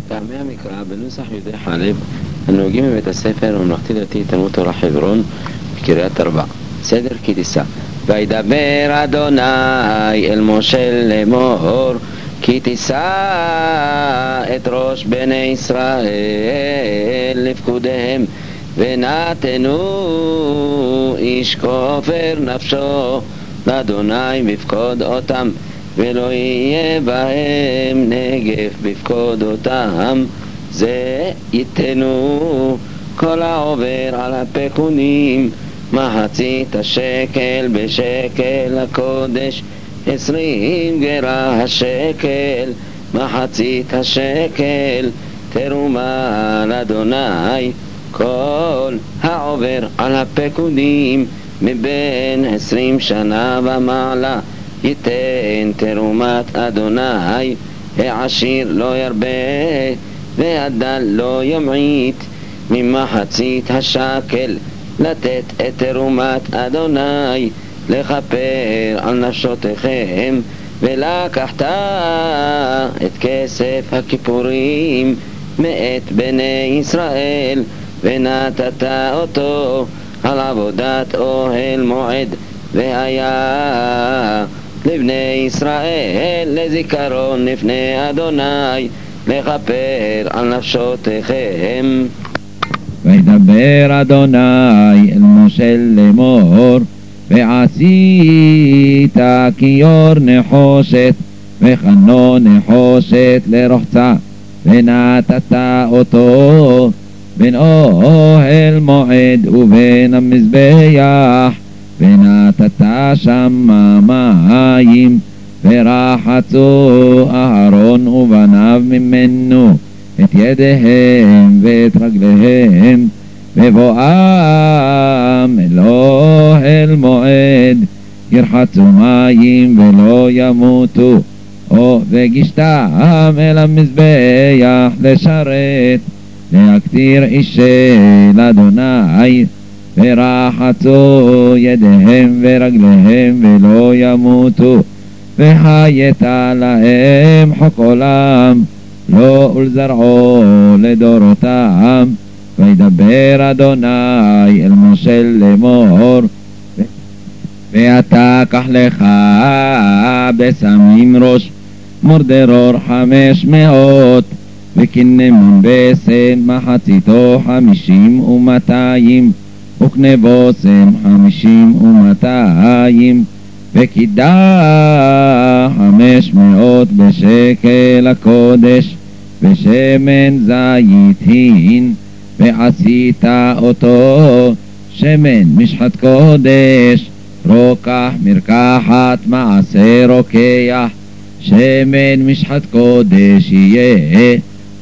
טעמי המקרא בנוסח יהודי חלב הנהוגים בבית הספר הממלכתי דתי תלמוד תורה חברון בקריית ארבע. סדר כי תישא. וידבר אדוני אל משה לאמור כי תישא את ראש בני ישראל לפקודיהם ונתנו איש כופר נפשו לאדוני בפקוד אותם ולא יהיה בהם נגף בפקוד אותם זה ייתנו כל העובר על הפקונים מחצית השקל בשקל הקודש 20 גרה השקל מחצית השקל תרומה לאדוני כל העובר על הפקונים מבין 20 שנה ומעלה ייתן תרומת אדוני העשיר לא ירבה והדל לא ימעיט ממחצית השקל לתת את תרומת אדוני לכפר על נפשותיכם ולקחת את כסף הכיפורים מאת בני ישראל ונתת אותו על עבודת אוהל מועד והיה לבני ישראל לזיכרון לפני אדוני לכפר על נפשותיכם. וידבר אדוני אל משה לאמור ועשית כיור נחושת וחנו נחושת לרוחצה ונתת אותו בין אוהל מועד ובין המזבח ונתת שם מים ורחצו אהרון ובניו ממנו את ידיהם ואת רגליהם בבואם אל אוהל מועד ירחצו מים ולא ימותו וגישתם אל המזבח לשרת להקטיר אישי לאדוני ורחצו ידיהם ורגליהם ולא ימותו וחיית להם חוק עולם לא ולזרעו לדורותם. וידבר אדוני אל משה לאמור ואתה קח לך בשמים ראש מורדרור 500 וכנמון בסן מחציתו 50 ו200 וקנה בוסם 50 ו200 וקידה 500 בשקל הקודש ושמן זיתין ועשית אותו שמן משחת קודש רוקח מרקחת מעשה רוקח שמן משחת קודש יהיה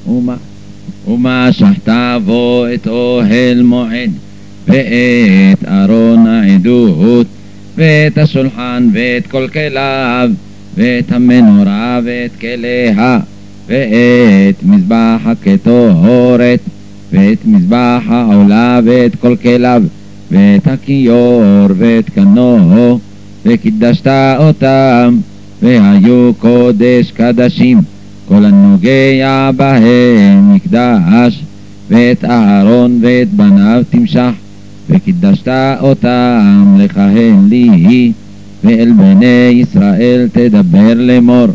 ומשחת בו את אוהל מועד ואת ארון העדות ואת השולחן ואת כל כליו ואת המנורה ואת כליה ואת מזבח הקטורת ואת מזבח העולה ואת כל כליו ואת הכיור ואת קנו וקידשת אותם והיו קודש קדשים כל הנוגע בהם מקדש ואת אהרון ואת בניו תמשח וקידשת אותם לכהן לי ואל בני ישראל תדבר לאמור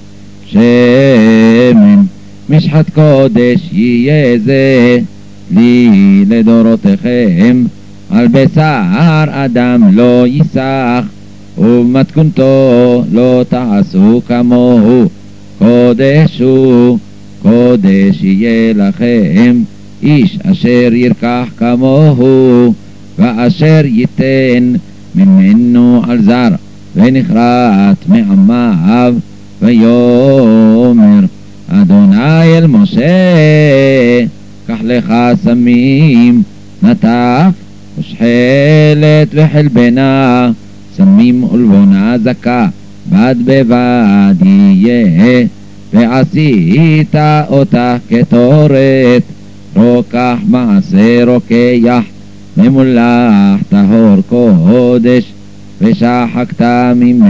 שמן משחת קודש יהיה זה לי לדורותיכם על בשר אדם לא ייסח ובמתכונתו לא תעשו כמוהו קודש הוא קודש יהיה לכם איש אשר ירקח כמוהו ואשר ייתן ממנו על זר ונחרט מעמיו ויאמר אדוני אל משה קח לך סמים נטף ושחלת וחלבנה סמים ולבונה זכה בד בבד יהיה ועשית אותה כתורת רוקח מעשה רוקח ממולח טהור קודש ושחקת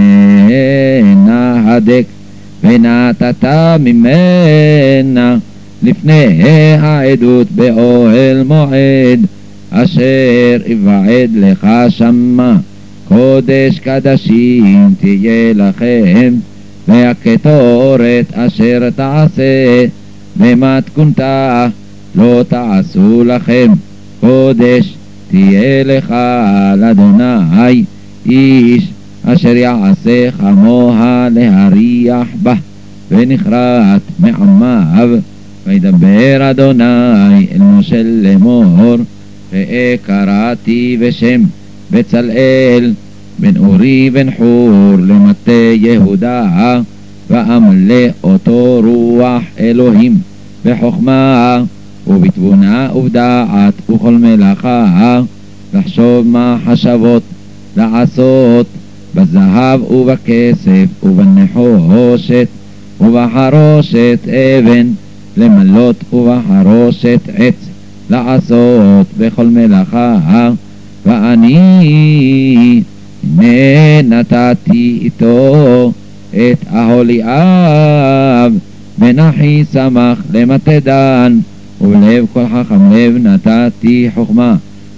ממנה הדק ונתת ממנה לפני העדות באוהל מועד, אשר יבעד לך שמה, קודש קדשים תהיה לכם, והקטורת אשר תעשה במתכונתה לא תעשו לכם, קודש תהיה לך לאדוני, איש אשר יעשה חמוה להריח בה ונכרת מעמיו. וידבר אדוני אל משה לאמור, ראה קראתי בשם בצלאל בן אורי בן חור למטה יהודה, ואמלא אותו רוח אלוהים בחוכמה ובתבונה ובדעת וכל מלאכה, לחשוב מה חשבות לעשות בזהב ובכסף ובנחושת ובחרושת אבן למלות ובחרושת עץ לעשות בכל מלאכה. ואני הנה נתתי איתו את אהוליאב בן אחי סמך למטה דן, ובלב כל חכם לב נתתי חוכמה,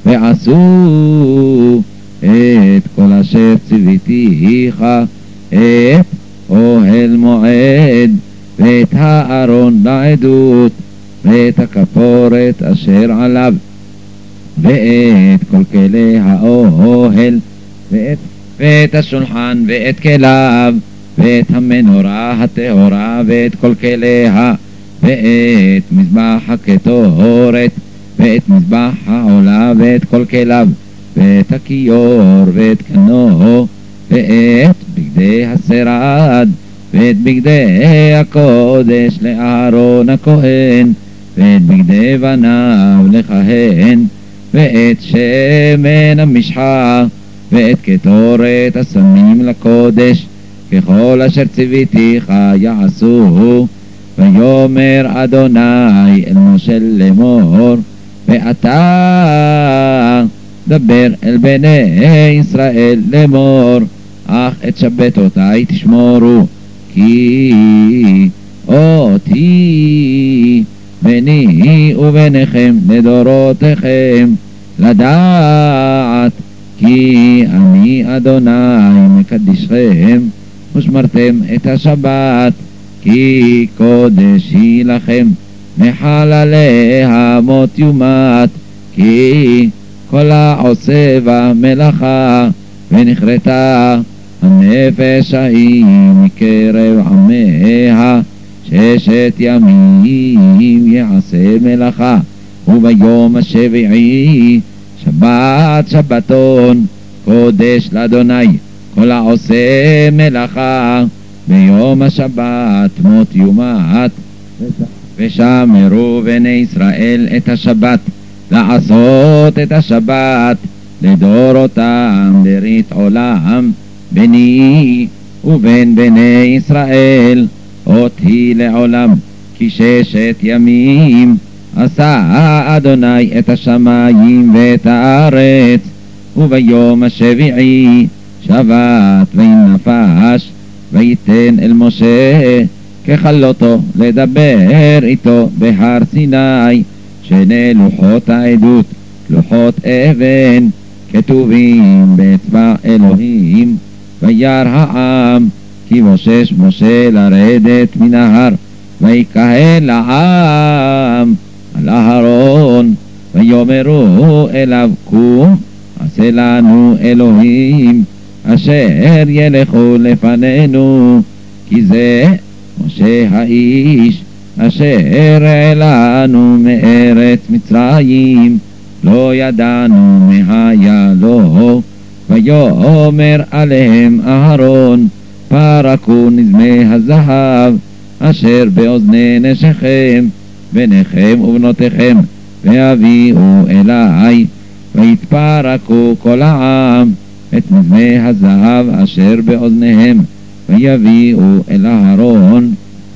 ועשו את כל אשר ציוויתיך, את אוהל מועד ואת הארון לעדות ואת הכפורת אשר עליו ואת כל כלי האוהל ואת השולחן ואת כליו ואת המנורה הטהורה ואת כל כליה ואת מזבח הקטורת ואת מזבח העולה ואת כל כליו ואת הכיור ואת קנו ואת בגדי השרד ואת בגדי הקודש לאהרון הכהן ואת בגדי בניו לכהן ואת שמן המשחה ואת קטורת הסמים לקודש, ככל אשר ציוויתיך יעשו. ויאמר אדוני אל משה לאמור, ואתה דבר אל בני ישראל לאמור, אך את שבתותי תשמורו, כי אותי ביני וביניכם לדורותיכם לדעת, כי אני אדוני מקדישכם, ושמרתם את השבת, כי קודש היא לכם, מחלליה מות יומת, כי כל העושה בה מלאכה, ונכרתה הנפש ההיא מקרב עמיה, 6 ימים יעשה מלאכה, וביום השביעי שבת שבתון, קודש לאדוני, כל העושה מלאכה, ביום השבת מות יומת. ושמרו בני ישראל את השבת, לעשות את השבת לדורותם לרית עולם, ביני ובין בני ישראל אותי לעולם, כי 6 ימים עשה אדוני את השמיים ואת הארץ, וביום השביעי שבת וינפש, ויתן אל משה ככלותו לדבר איתו בהר סיני, 2 לוחות העדות, לוחות אבן, כתובים באצבע אלוהים. וירא העם כי בושש משה לרדת מן ההר, ויקהל העם על אהרון, ויאמרו אליו, קום עשה לנו אלוהים אשר ילכו לפנינו, כי זה משה האיש אשר העלנו מארץ מצרים, לא ידענו מהיה לו. ויאמר עליהם אהרון, פרקו נזמי הזהב אשר באוזני נשיכם, בניכם ובנותיכם, והביאו אלי. ויתפרקו כל העם את נזמי הזהב אשר באוזניהם, ויביאו אל אהרון,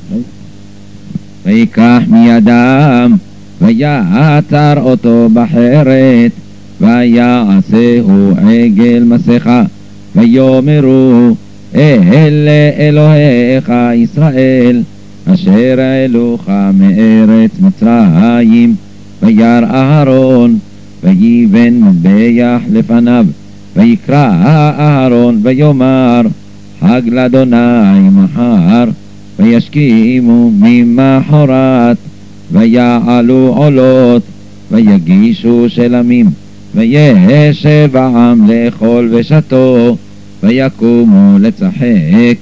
ויקח מידם, ויעצר אותו בחרת, ויעשהו עגל מסכה, ויאמרו, אלה אלוהיך ישראל, אשר העלוך מארץ מצרים. וירא אהרון ויבן מזבח לפניו, ויקרא אהרון ויאמר חג לאדוני מחר. וישכימו ממחרת ויעלו עולות ויגישו שלמים, וישב העם לאכול ושתו, ויקומו לצחק.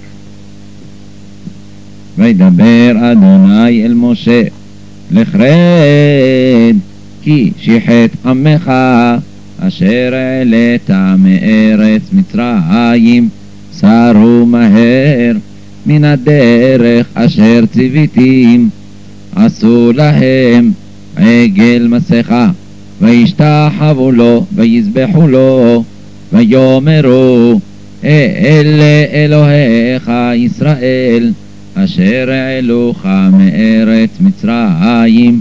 וידבר אדוני אל משה, לך רד, כי שיחת עמך אשר העלית מארץ מצרים, סרו מהר מן הדרך אשר ציוויתים. עשו להם עגל מסכה, וישתחוו לו ויזבחו לו, ויאמרו אלה אלוהיך ישראל אשר העלוך מארץ מצרים.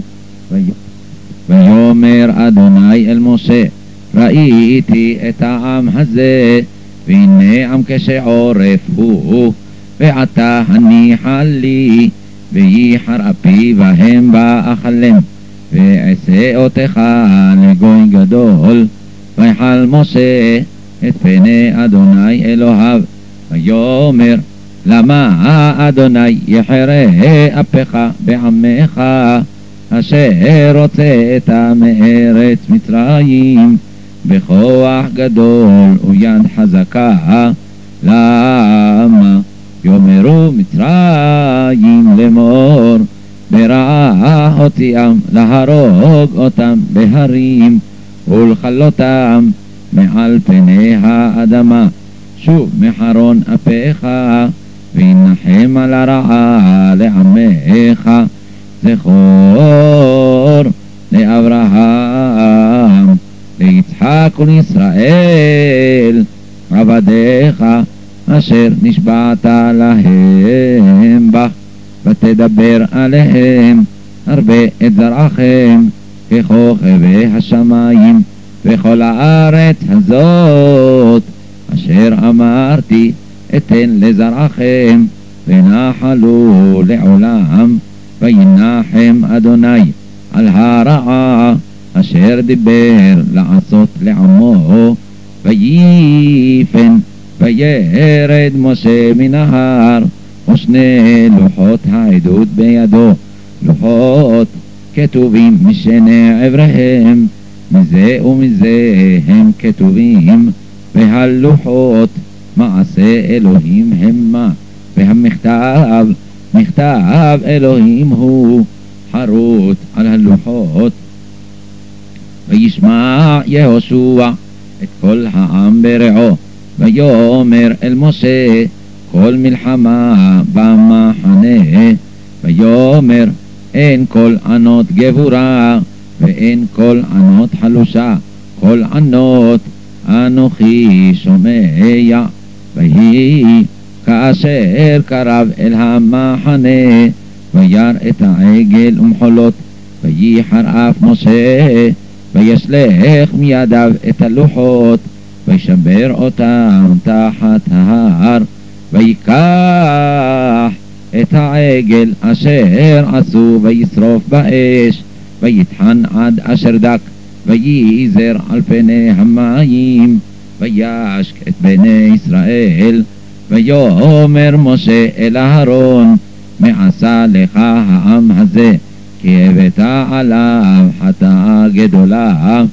ויאמר אדוני אל משה, ראיתי את העם הזה, והנה עם כשעורף הוא, ועתה הניחה לי, וייחר אפי בהם באכלם, ואעשה אותך לגוי גדול. ויחל משה את פני אדוני אלוהיו, ויאמר למה אדוני יחרה אפיך בעמך אשר הוצאת מארץ מצרים בכוח גדול ויד חזקה? למה יאמרו מצרים לאמור ברעה הוציאם להרוג אותם בהרים ולכלותם מעל פני האדמה. שוב מחרון אפיך וינחם על הרעה לעמך. זכור לאברהם ליצחק ולישראל עבדיך אשר נשבעת להם בך, ותדבר עליהם הרבה את זרעכם ככוכבי השמיים, וכל הארץ הזאת אשר אמרתי אתן לזרעכם ונחלו לעולם. וינחם אדוני על הרעה אשר דיבר לעשות לעמו. ויפן וירד משה מן ההר, ושני לוחות העדות בידו, לוחות כתובים משני עבריהם, מזה ומזה הם כתובים. והלוחות מעשה אלוהים המה, והמכתב מכתב אלוהים הוא חרוט על הלוחות. וישמע יהושע את כל העם ברעו, ויאמר אל משה כל מלחמה במחנה. ויאמר אין כל ענות גבורה ואין כל ענות חלושה, כל ענות אנוכי שומע. ויהי כאשר קרב אל המחנה וירא את העגל ומחולות, וייחר אף משה וישלח מידיו את הלוחות וישבר אותם תחת ההר. ויקח את העגל אשר עשו וישרוף באש, ויטחן עד אשר דק, וייזר על פני המים, וישק את בני ישראל. ויאמר משה אל אהרון מעשה לך העם הזה, כי הבאת עליו חטאה גדולה.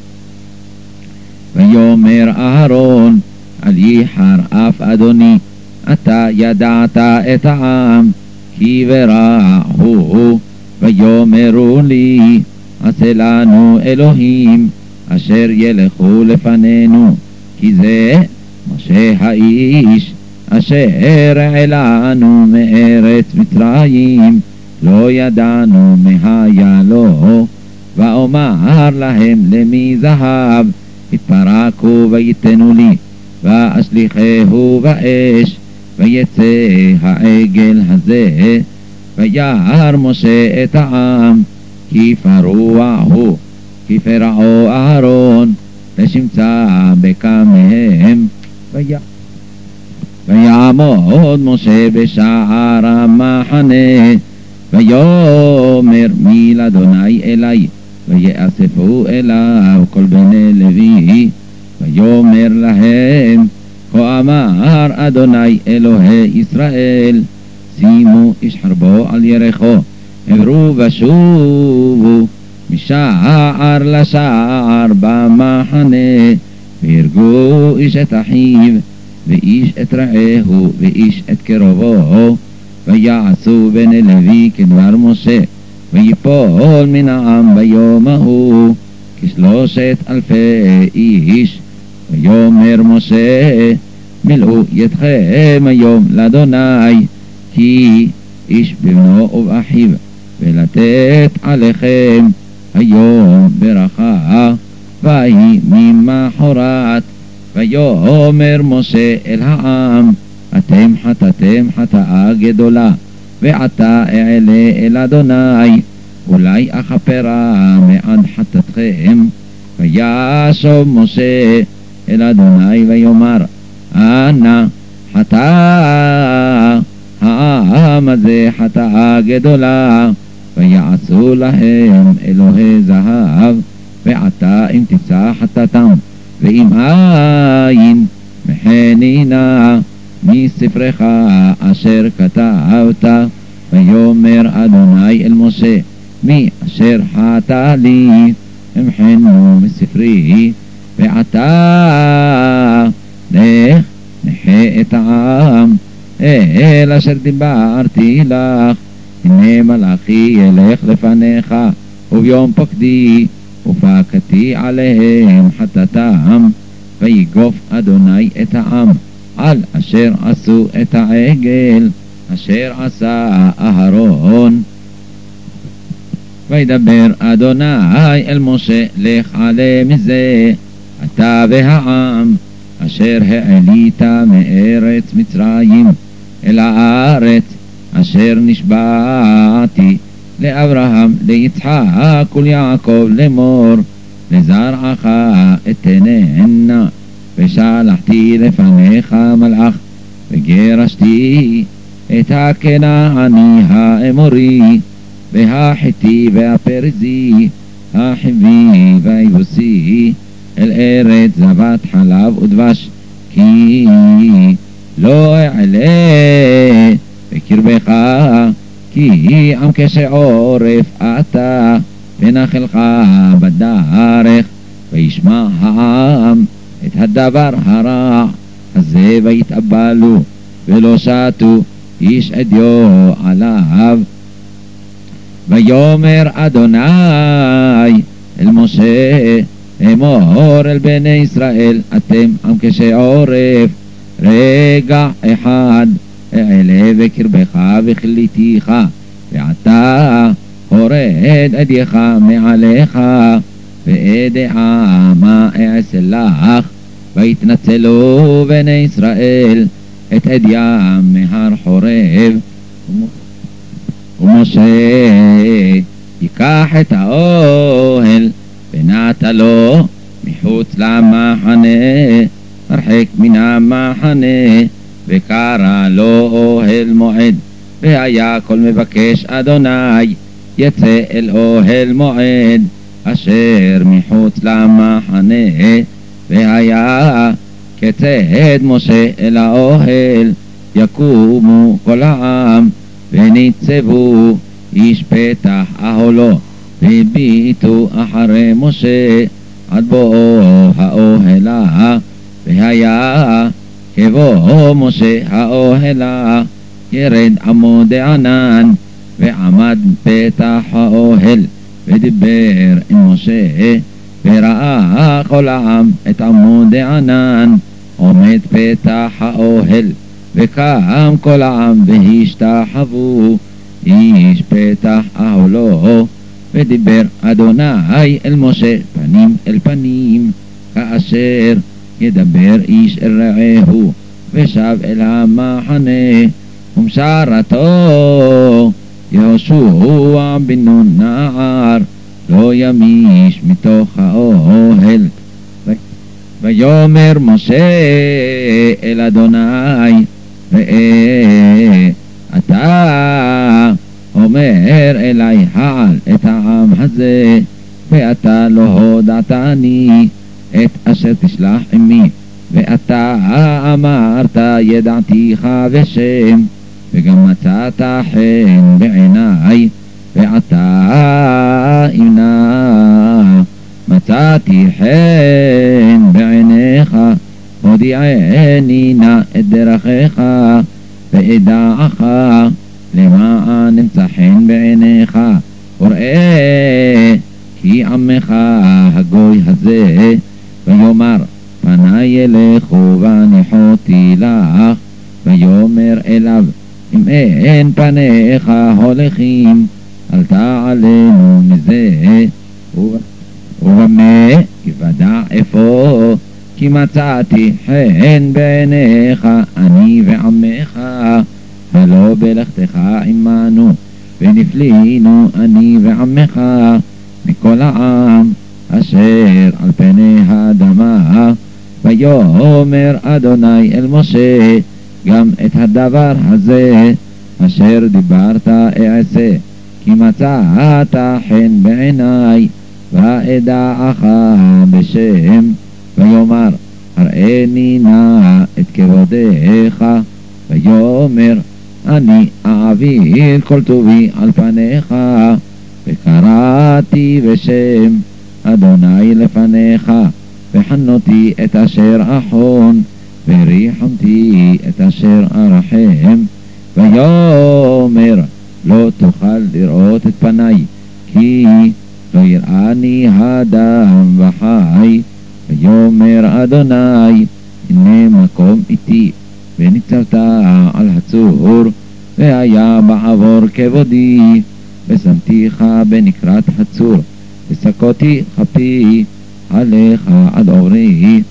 ויאמר אהרון אל ייחר אף אדוני, אתה ידעת את העם כי ברע הוא. ויאמרו לי עשה לנו אלוהים אשר ילכו לפנינו, כי זה משה האיש אשר העלנו מארץ מצרים, לא ידענו מהיה לו. ואומר להם למי זהב התפרקו ויתנו לי, ואשליכהו באש, ויצא העגל הזה. וירא משה את העם כי פרוע הוא, כי פרעו אהרון לשמצה בקמיהם. ויעמוד משה בשער המחנה ויאמר מי לאדוני אלי, ויאספו אליו כל בני לוי, ויאמר להם, כה אמר אדוני אלוהי ישראל, שימו איש חרבו על ירחו, עברו ושובו משער לשער במחנה, והרגו איש את אחיו, ואיש את רעהו, ואיש את קרובו, ויעשו בני לוי כדבר משה, ויפול מן העם ביום ההוא 3,000 איש. ויאמר משה, מלאו ידכם היום לאדוני, כי איש בבנו ובאחיו, ולתת עליכם היום ברכה. ויהי ממחרת, ויאמר משה אל העם, אתם חטאתם חטאה גדולה, ועתה אעלה אל אדוני, אולי אכפרה מעט חטאתכם. וישוב משה אל אדוני ויאמר, אנא חטא העם הזה חטאה גדולה, ויעשו להם אלוהי זהב, ועתה אם תמצא חטאתם, ואם אין מחנינה מספרך אשר כתבת. ויאמר אדוני אל משה, מי אשר חטא לי אמחנו מספרי, ועתה לך נחה את העם אל אשר דיברתי לך. הנה מלאכי ילך לפניך, וביום פקדי ופקדתי עליהם חטאתם. ויגוף אדוני את העם על אשר עשו את העגל אשר עשה אהרון. וידבר אדוני אל משה, לך עלה מזה אתה והעם אשר העלית מארץ מצרים אל הארץ אשר נשבעתי לאברהם ליצחק וליעקב לאמור, לזרעך אתננה. ושלחתי לפניך מלאך, וגירשתי את הכנעני האמורי והחיתי והפריזי החיבי והיבוסי אל ארץ זבת חלב ודבש, כי לא אעלה בקרבך, כי עם כשעורף אתה ונחלך בדרך. וישמע העם את הדבר הרע הזה ויתאבלו, ולא שתו איש אדיו עליו. ויאמר אדוני אל משה, אמור אל בני ישראל, אתם עם כשעורף, רגע אחד אעלה בקרבך וכליתיך, ועתה הורד אדיך מעליך, ואדעה מה אעשה לך. ויתנצלו בני ישראל את אדיים מהר חורב. ומשה ייקח את האוהל ונעתה לו מחוץ למחנה, הרחק מן המחנה, וקרא לו אוהל מועד. והיה כל מבקש אדוני יצא אל אוהל מועד אשר מחוץ למחנה. והיה כצאת משה אל האוהל, יקומו כל העם וניצבו איש פתח אהלו, והביטו אחרי משה עד בואו האוהלה. והיה כבוא משה האוהלה, ירד עמוד ענן ועמד פתח האוהל, ודיבר עם משה. וראה כל העם את עמוד ענן עומד פתח האוהל, וקם כל העם והשתחוו איש פתח אהלו. ודיבר אדוני אל משה פנים אל פנים, כאשר ידבר איש אל רעהו. ושב אל המחנה, ומשרתו יהושע בן נון נער לא ימיש מתוך האוהל. ויאמר משה אל אדוני, ראה אתה ויאמר אלי העל את העם הזה, ואתה לא הודעתני את אשר תשלח עמי, ואתה אמרת ידעתיך בשם, וגם מצאת חן בעיני, ועתה אמנה מצאתי חן בעיניך, הודיעני נא את דרכיך, ואדעך למען אמצא חן בעיניך, וראה כי עמך הגוי הזה, ויאמר פני ילכו והניחותי לך, ויאמר אליו אם אין פניך הולכים אל תעלנו מזה, ובמה יוודע איפה, כי מצאתי חן בעיניך אני ועמך, ולא בלכתך עמנו, ונפלינו אני ועמך מכל העם אשר על פני האדמה. ויאמר אדוני אל משה גם את הדבר הזה אשר דיברת אעשה, כי מצאת חן בעיני, ואדעך בשם. ויאמר הראני נא את כבודך, ויאמר אני אעביר כל טובי על פניך, וקראתי בשם אדוני לפניך, וחנותי את אשר אחון, וריחמתי את אשר ארחם. ויאמר לא תוכל לראות את פני, כי לא יראני האדם וחי. ויאמר אדוני הנה מקום איתי, וניצבת על הצור, והיה בעבור כבודי, ושמתיך בנקרת הצור, וסקותי כפי עליך עד עוברי,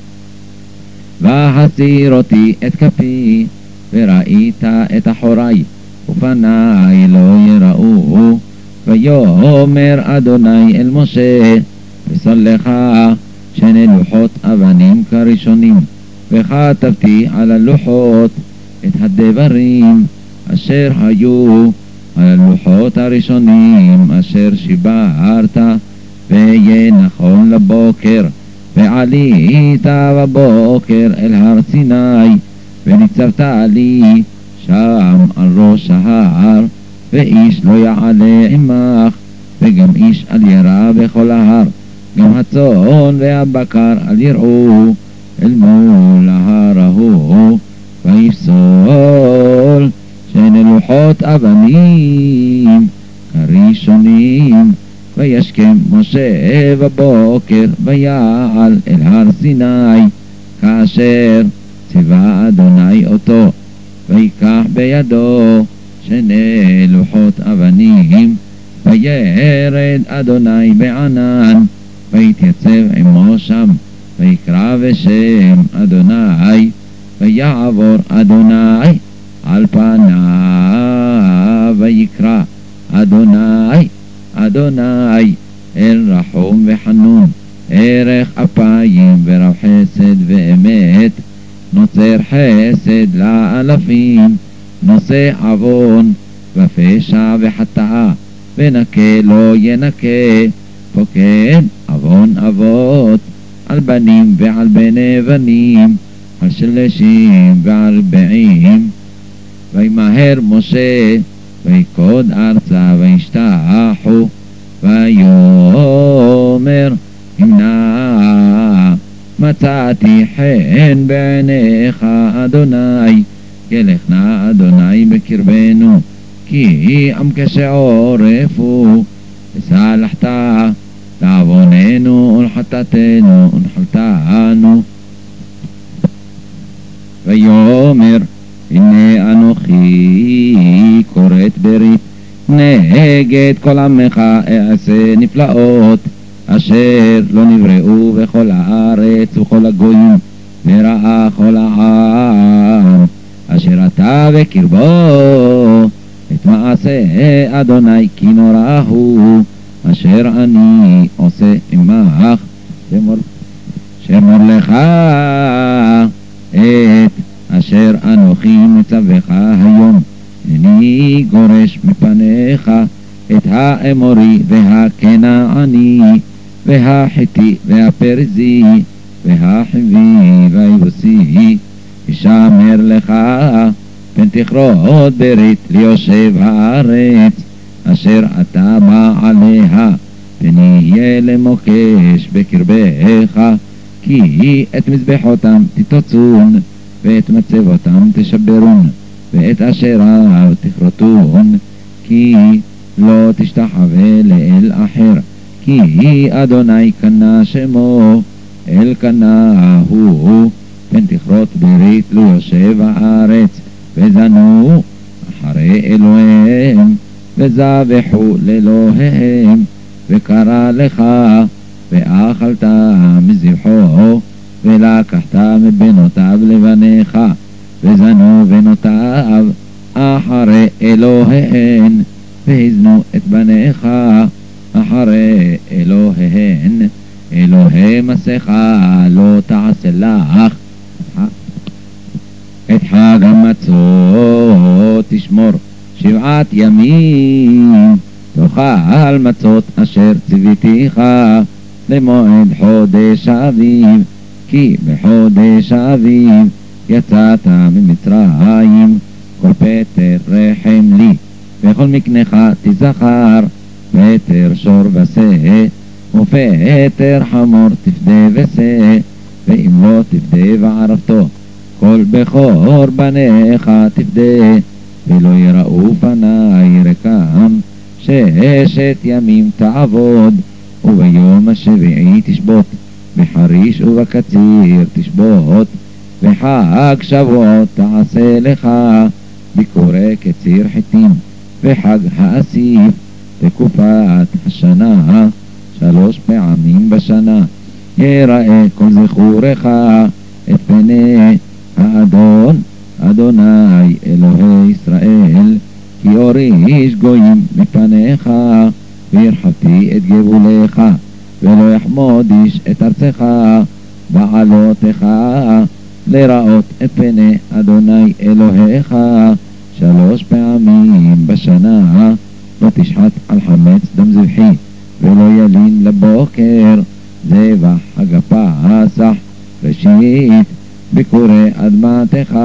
והסיר אותי את כפי, וראית את אחורי, ופני לא יראו. ויאמר אדוני אל משה ושם לך 2 לוחות אבנים כראשונים, וכתבתי על הלוחות את הדברים אשר היו על הלוחות הראשונים אשר שיברת, ויהיה נכון לבוקר. ועלית בבוקר אל הר סיני, וניצבת לי שם על ראש ההר, ואיש לא יעלה עמך, וגם איש אל ירא בכל ההר, גם הצאן והבקר אל יראו אל מול ההר ההוא. ויפסול 2 לוחות אבנים כראשונים, וישכם משה בבוקר ויעל אל הר סיני, כאשר ציווה אדוני אותו, ויקח בידו 2 לוחות אבנים, וירד אדוני בענן, ויתייצב עמו שם, ויקרא בשם אדוני, ויעבור אדוני על פניו, ויקרא אדוני אדוני אל רחום וחנון, ערך אפיים ורב חסד ואמת, נוצר חסד לאלפים, נושא עוון ופשע וחטאה, ונקה לא ינקה, פוקד עוון אבות על בנים ועל בני בנים, על שלשים ועל רבעים. וימהר משה ויקוד ארצה וישתחו, ויאמר המנה מצאתי חן בעיניך אדוני, ילך נא אדוני בקרבנו, כי עם כשעורף הוא, וסלחת לעווננו ולחטאתנו ונחלתנו. ויאמר הנה אנוכי כורת ברית נגד כל עמך, אעשה נפלאות אשר לא נבראו בכל הארץ וכל הגויים, וראה כל העם אשר אתה בקרבו את מעשה אדוני, כי נורא הוא אשר אני עושה עמך, שמור לך את אשר אנוכי מצווך היום, אני גורש מפניך את האמורי והכנעני והחיתי והפרזי והחיבי והיבוסי, ישמר לך פן תכרות ברית ליושב הארץ אשר אתה בא עליה, פן יהיה למוקש בקרבך, כי את מזבחותם תתוצון ואת מצבותם תשברון ואת אשריו תכרתון, כי לא תשתחווה לאל אחר, כי אדוני קנה שמו אל קנה הוא, פן תכרות ברית לו יושב הארץ, וזנו אחרי אלוהיהם וזבחו לאלוהיהם, וקרא לך ואכלת מזבחו ולקחת מבנותיו לבניך, וזנו בנותיו אחרי אלוהיהן, והזנו את בניך אחרי אלוהיהן. אלוהי מסכה לא תעשה לך, את חג המצות תשמור 7 ימים, תאכל מצות אשר ציוויתיך למועד חודש אביב, כי בחודש אביב יצאת ממצרים, כל פטר רחם לי וכל מקנך תזכר, פטר שור ושה ופטר חמור תפדה ושה, ואם לא תפדה וערבתו כל בכור בניך תפדה, ולא יראו פני רקם 6 ימים תעבוד, וביום השביעי תשבות, בחריש ובקציר תשבות, וחג שבועות תעשה לך, ביקורי קציר חיטים, וחג האסיף תקופת השנה 3 פעמים בשנה, יראה כל זכורך את פני האדון אדוני אלוהי ישראל, כי אוריש גויים מפניך, והרחבתי את גבוליך, ולא יחמוד איש את ארצך בעלותיך, לראות את פני אדוני אלוהיך 3 פעמים בשנה, לא תשחט על חמץ דם זבחי, ולא ילין לבוקר זבח חג הפסח, ראשית ביקורי אדמתך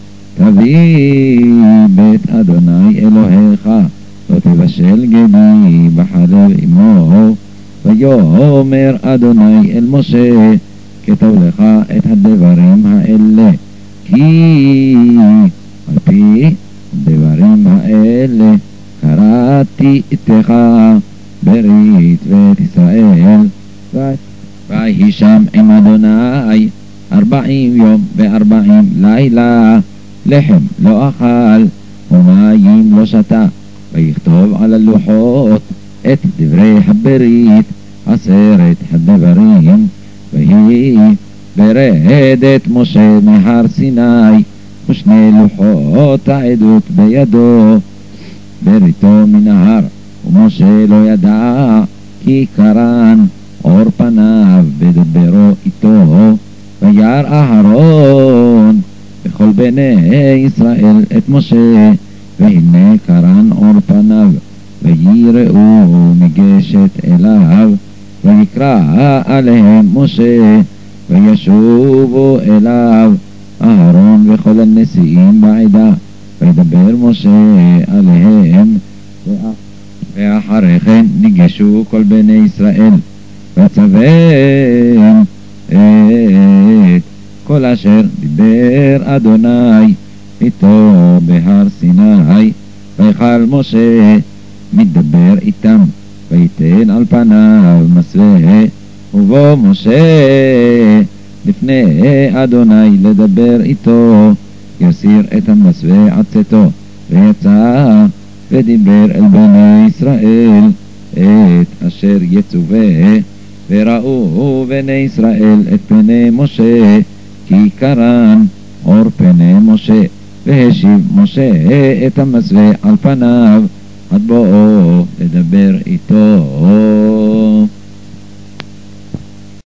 תביא בית אדוני אלוהיך, לא תבשל גדי בחלב אמו, ויאמר אדוני אל משה, כתוב לך את הדברים האלה, כי על פי הדברים האלה קראתי איתך ברית ואת ישראל, ויהי שם עם אדוני 40 יום ו40 לילה, לחם לא אכל ומים לא שתה, ויכתוב על הלוחות את דברי הברית 10 הדברים. ויהי ברדת משה מהר סיני, ו2 לוחות העדות בידו, בריתו מנהר, ומשה לא ידע כי קרן אור פניו בדברו איתו, וירא אהרון וכל בני ישראל את משה, והנה קרן אור פניו, ויראו מגשת אליו, ויקרא עליהם משה, וישובו אליו אהרון וכל הנשיאים בעדה, וידבר משה עליהם, ואחרי כן ניגשו כל בני ישראל, וצווהם את כל אשר דיבר אדוני איתו בהר סיני, ויכל משה מדבר איתם, ויתן על פניו מסווה, ובוא משה לפני אדוני לדבר איתו, יסיר את המסווה עצתו, ויצא ודיבר אל בני ישראל את אשר יצווה, וראו בני ישראל את פני משה, כי קרן אור פני משה, והשיב משה את המסווה על פניו עד בואו לדבר איתו.